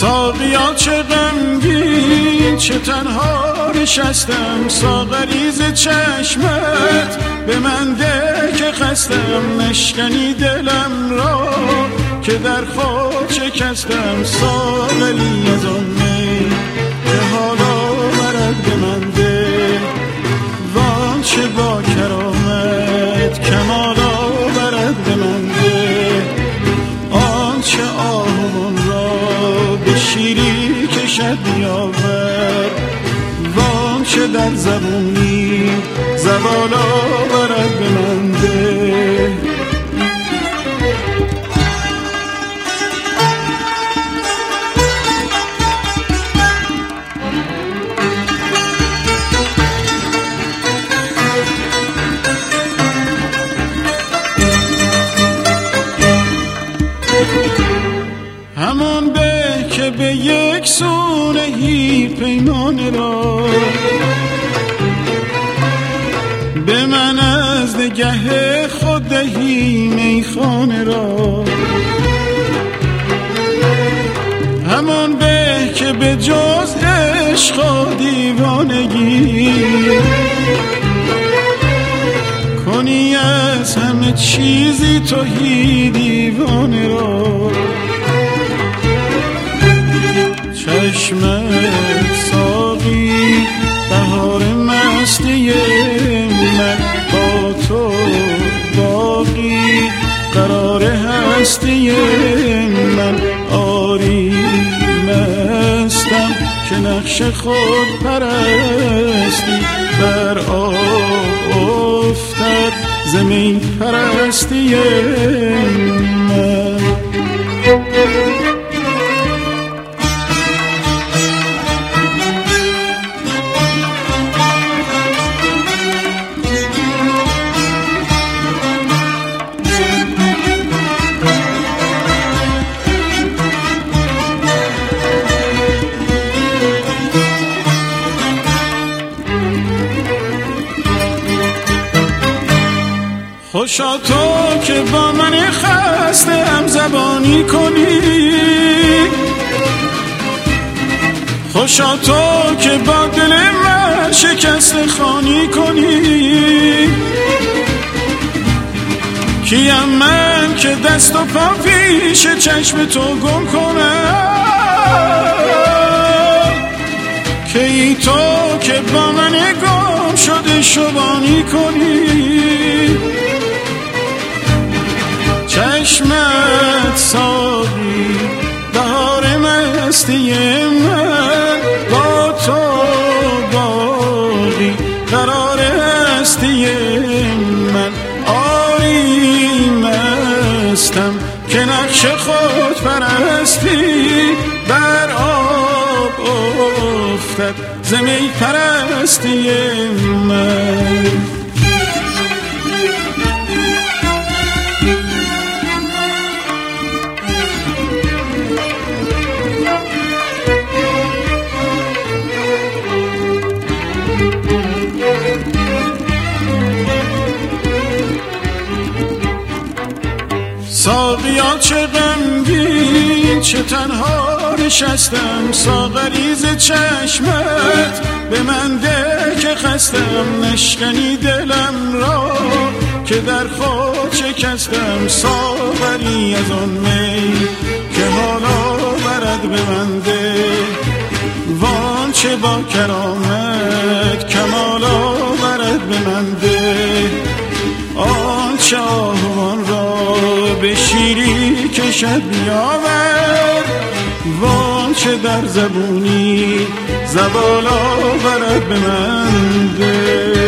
ساقیا چه غمگین چه تنها نشستم، ساغری ز چشمت به من ده که خستم، نشکنی دلم را که در خود شکستم. ساغری از آن می که حالا برد به من ده، وان چه با کرامت کمالا برد به من ده، آنچه آهمان را به شیری کشد بیاور، وانچه در زبونی زبالا برد به من ده. همان به که به یک سونهی پیمان را، به من از نگه خود دهی میخانه را. همان به که به جز عشق و دیوانگی، کنی از همه چیزی توهی دیوانه را. چشمت ساقی بهار مستی من، با تو باقی قرار هستی من. آری مستم که نقش خود پرستی، بر آب افتد زمین پرستی من. خوشا تو که با من خسته هم زبانی کنی، خوشا تو که با دل من شکست خانی کنی. کیم من که دست و پا پیش چشم تو گم کنم، که ای تو که با من گم شده شبانی کنی. چشمت ساقی بهار مستی من، با تو باقی قرار هستی من. آری مستم که نقش خود پرستی، بر آب افتد زمی پرستی من. ساقیا چه غمگین چه تنها نشستم، ساغری ز چشمت به من ده که خستم، نشکنی دلم را که در خود شکستم. ساغری از آن می که حالا برد به من ده، وانچه با کرامت کمالا برد به من ده، آنچه آهوان را به شیری کشد بیاور، وانچه در زبونی زبالا برد به من ده.